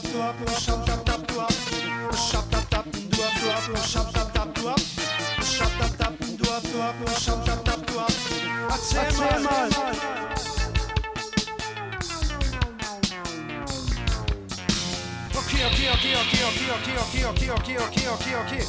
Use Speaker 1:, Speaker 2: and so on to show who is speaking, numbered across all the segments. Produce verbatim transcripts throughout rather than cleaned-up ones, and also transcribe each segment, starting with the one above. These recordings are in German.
Speaker 1: du ab, schab dab dab du ab, schab dab dab du ab, du ab, schab dab dab du ab, schab dab dab du ab, du ab, schab dab dab du ab. Erzähl mal. Okay, okay, okay, okay, okay, okay, okay, okay, okay, okay, okay.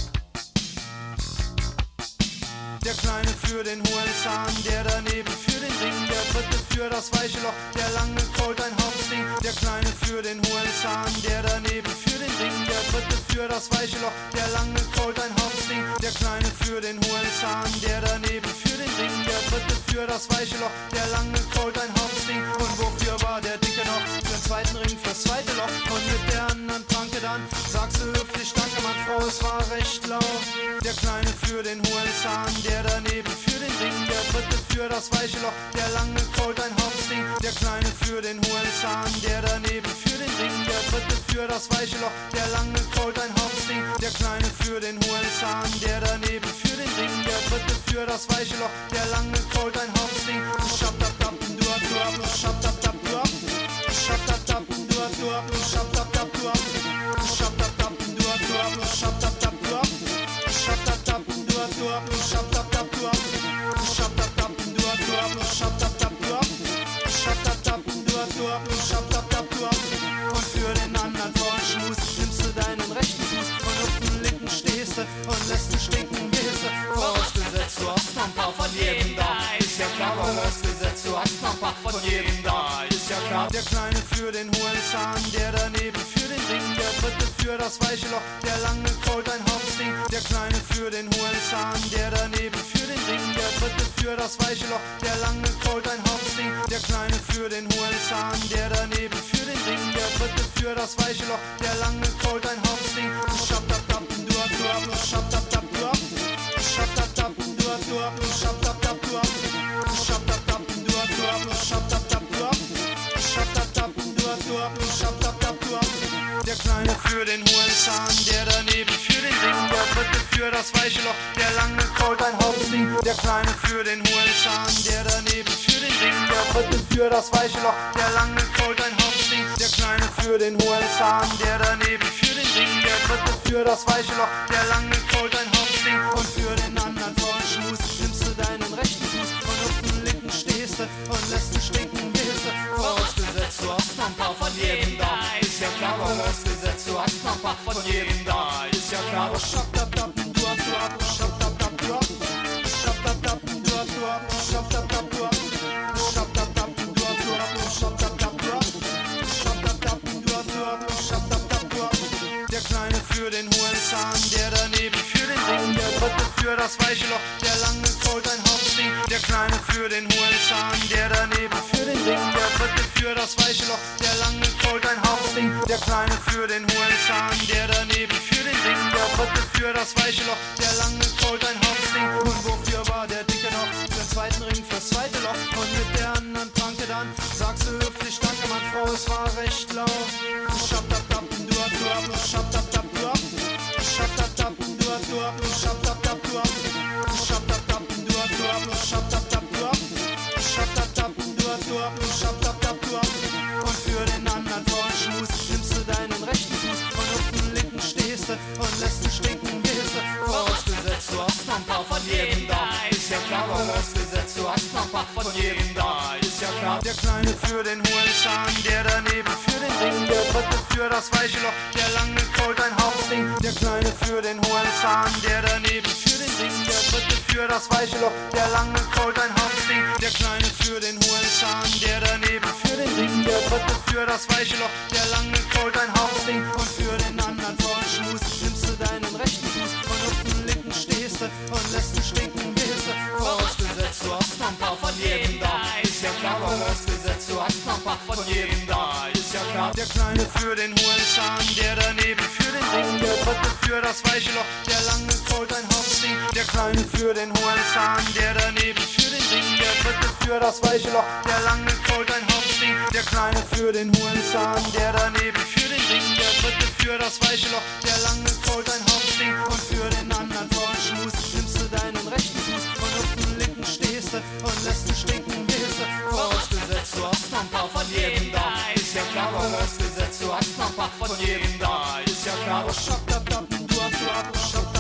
Speaker 1: Der Kleine für den hohen Zahn, der daneben für den Ring, der dritte für das weiche Loch, der lange Colt ein Hauptding. Der Kleine für den hohen Zahn, der daneben für den Ring, der dritte für das weiche Loch, der lange Colt ein Hauptding. Der Kleine für den hohen Zahn, der daneben für den Ring, der dritte für das weiche Loch, der lange Colt ein Hauptding. Und wofür war der Dicke noch? Für den zweiten Ring, fürs zweite Loch. Und mit der anderen Pranke dann sagst du höflich Danke, Mann, Frau, es war recht lau. Der Kleine für den hohen Zahn, der daneben für den Ring, der dritte für das weiche Loch, der lange Colt ein Hauptding. Der Kleine für den hohen Zahn, der daneben für den Ring, der dritte für das weiche Loch, der lange Colt ein Hauptding. Der Kleine für den hohen Zahn, der daneben für den Ring, der dritte für das weiche Loch, der lange Colt ein Hauptding. Schab dab dab du ab, du ab, schab dab dab du ab, schab dab dab du ab, du ab, schab dab dab du ab, schab dab dab du ab, du ab, schab dab dab du ab, schab dab dab du ab, du ab, schab dab dab du ab, schab dab dab du ab, du ab, schab dab dab du ab, schab dab dab du ab, du ab, schab dab dab du ab. Und für den anderen vollen Schmus nimmst du deinen rechten Fuß und auf den linken stehst du und lässt ihn stinken wie Hisse. Vorausgesetzt, du hast noch ein paar von jedem da, ist ja klar. Vorausgesetzt, du hast noch ein paar von jedem da, ist ja klar. Der Kleine für den hohen Zahn, der daneben für den Ring, der dritte für das weiche Loch, der lange Colt ein Hauptding. Der Kleine für den hohen Zahn, der daneben für den Ring, der dritte für das weiche Loch, der lange Colt ein Hauptding. Der Kleine für den hohen Zahn, der daneben für den Ring, der dritte für das weiche Loch, der lange Colt ein Hauptding. Schab dab dab du ab, du ab, schab dab dab du ab, schab dab dab du ab, du ab, schab dab dab du ab, schab dab dab du ab, du ab, schab dab dab du ab, schab dab dab du ab, du ab, schab dab dab du ab. Der Kleine für den hohen Zahn, der daneben für den Ring, der dritte für das weiche Loch, der lange Colt ein Hauptding. Der Kleine für den hohen Zahn, der daneben für den Ring, der dritte für das weiche Loch, der lange Colt ein Hauptding. Der Kleine für den hohen Zahn, der daneben für den Ring, der dritte für das weiche Loch, der lange Colt ein Hauptding. Und für den anderen vollen Schmus nimmst du deinen rechten Fuß und auf den linken stehst du und lässt ihn stinken wie Hisse. Vorausgesetzt, du hast noch ein paar von jedem da, ist ja klar. Vorausgesetzt, du hast noch ein paar von jedem da, ist ja klar. Schab dab dab du ab, du ab, schab dab dab du ab, schab dab dab du ab, du ab, schab dab dab du ab, schab dab dab du ab, du ab, schab dab dab du ab, schab dab dab du ab, du ab, schab dab dab du ab. Der Kleine für den hohen Zahn, der daneben für den Ring, der dritte für das weiche Loch, der lange Colt ein Hauptding. Der Kleine für den hohen Zahn, der daneben für den Ring, der dritte für das weiche Loch, der lange Colt ein Hauptding. Der Kleine für den hohen Zahn, der daneben für den Ring, der dritte für das weiche Loch, der lange Colt ein Hauptding. Und wofür war der Dicke noch? Für den zweiten Ring, fürs zweite Loch. Und mit der anderen Pranke dann sagst du höflich Danke, Mann, Frau, es war recht lau. Schab dab dab du ab, du ab, schab dab dab du ab, schab dab dab du ab, du ab, schab dab dab du ab, schab dab dab du ab, du ab, schab dab dab du ab, schab dab dab du ab, du ab, schab dab dab du ab. Und für den anderen vollen Schmus nimmst du deinen rechten Fuß und auf den linken stehst du und lässt ihn stinken wie Hisse. Vorausgesetzt, du hast noch ein paar von jedem da, ist ja klar. Vorausgesetzt, du hast noch ein paar von jedem da, ist ja klar. Der Kleine für den hohen Zahn, der daneben für den Ring, der dritte für das weiche Loch, der lange Colt ein Hauptding. Der Kleine für den hohen Zahn, der daneben für den Ring, der dritte für das weiche Loch, der lange Colt ein Hauptding. Der Kleine für den hohen Zahn, der daneben für den Ring, der dritte für das weiche Loch, der lange Colt ein Hauptding. Und für den anderen vollen Schmus nimmst du deinen rechten Fuß und auf den linken stehst du und lässt ihn stinken wie Hisse. Vorausgesetzt, du hast noch ein paar von jedem da, ist ja klar. Vorausgesetzt, du hast noch ein paar von jedem da, ist ja klar. Der Kleine für den hohen Zahn, der daneben für den Ring, der dritte für das weiche Loch, der lange Colt ein Hauptding. Der Kleine für den hohen Zahn, der daneben für den Ring, der dritte für das weiche Loch, der lange Colt ein Hauptding. Der Kleine für den hohen Zahn, der daneben für den Ring, der dritte für das weiche Loch, der lange Colt ein Hauptding. Und für den anderen vollen Schmus nimmst du deinen rechten Fuß und auf den linken stehst du und lässt ihn stinken wie Hisse. Vorausgesetzt, du hast noch ein paar von jedem da, ist ist ja klar, Balance gesetzt, du hast noch ein paar von jedem da. Ist ja klar, oh, schock, da, da, du, du, du, schock,